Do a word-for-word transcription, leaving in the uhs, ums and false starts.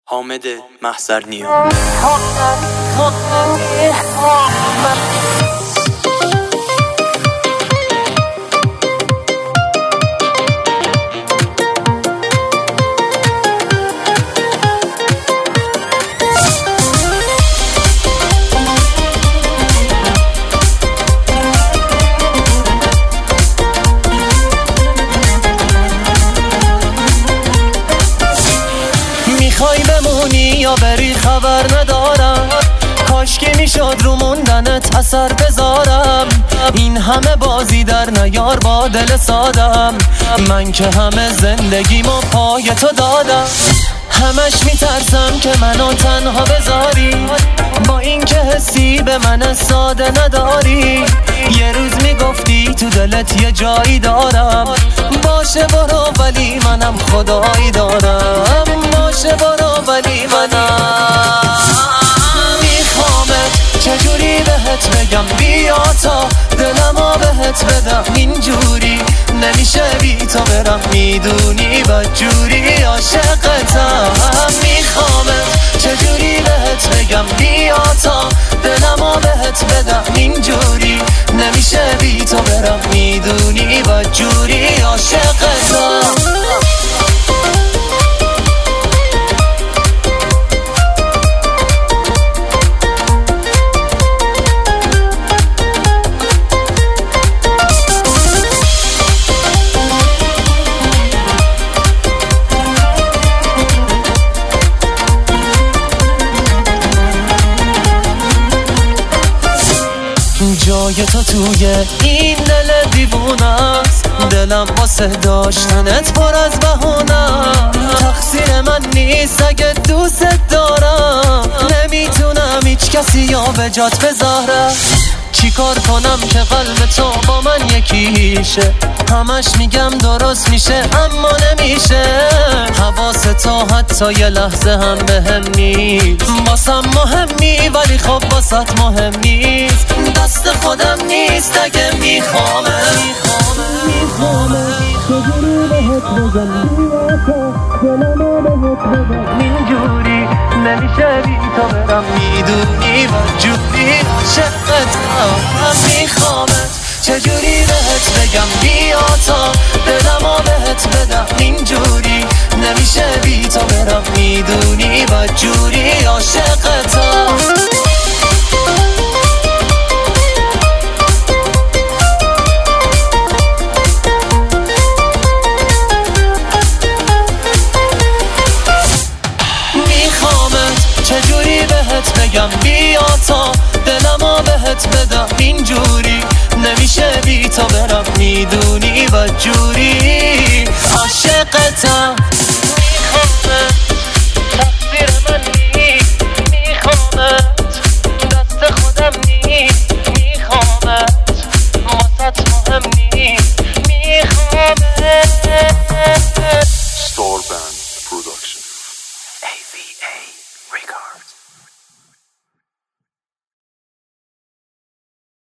حامد محضرنیا. میخوای بمونی یا بری خبر ندارم، کاش که میشد رو موندنت اثر بذارم. این همه بازی در نیار با دل سادم، من که همه زندگیمو پای تو دادم. همش میترسم که منو تنها بذاری، با این که حسی به من ساده نداری. یه روز میگفتی تو دلت یه جایی دارم، باشه برو ولی منم خدایی دارم. باشه برو ولی منم میخوامت، چجوری بهت بگم بیا تا دلمو بهت بدم. اینجوری نمیشه بی تو برم، میدونی بدجوری عاشقتم. میخوامت، چجوری بهت بگم بیا تا دلمو بهت بدم. اینجوری نمیشه بی تو برم، میدونی بدجوری عاشقتم. جای تو توی این دل دیوونست، دلم واسه داشتنت پر از بهونم. تقصیر من نیست اگه دوست دارم، نمیتونم هیچ کسی یا به جات بذارم. چی کار کنم که قلب تو با من یکیشه؟ همش میگم درست میشه اما نمیشه. حواس تو حتی یه لحظه هم بهم نیست، واسم مهمی ولی خب واسط مهم نیست. دست خودم نیست اگه میخوامه میخوامه چجوری بهت بگم بیا تا دلمو بهت بدم. اینجوری نمیشه بی تو برم، میدونی بدجوری عاشقتم. میخوامت، چجوری بهت بگم بیا تا دلمو بهت بدم. اینجوری نمیشه بی تو برم، میدونی بدجوری عاشقتم. چجوری بهت بگم بیا تا دلمو بهت بدم. اینجوری نمیشه بی تو برم، میدونی بدجوری عاشقتم.